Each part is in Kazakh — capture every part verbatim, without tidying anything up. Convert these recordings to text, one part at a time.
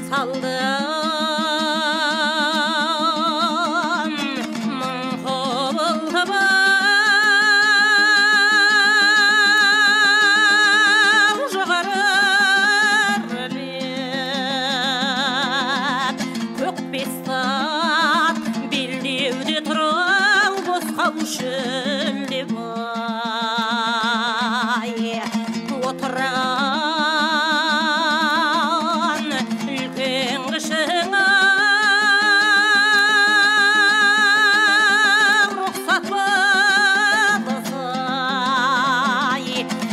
салдым мың құбылтып жоғары өрлеп көкбестат белдеуде тұрау босқа шөлдеп ай отырған үлкен кішіңе рұқсат болса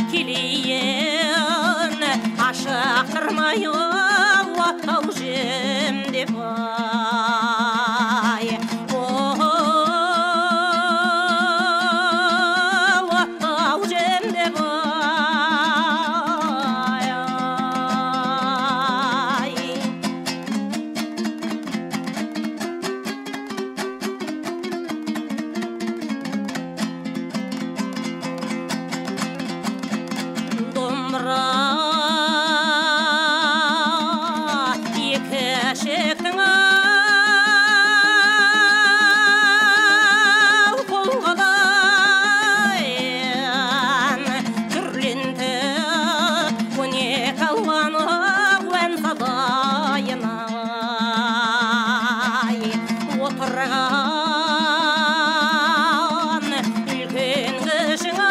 келейін ашықтырмай оттау жем деп ай оттау жем деп ай домбыра екі шектің қолғалайын түрленді он екі алуаны уән садайына отырған үлкен кішіңе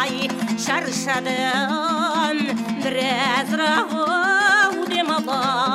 шаршадым біразырақ дем алайын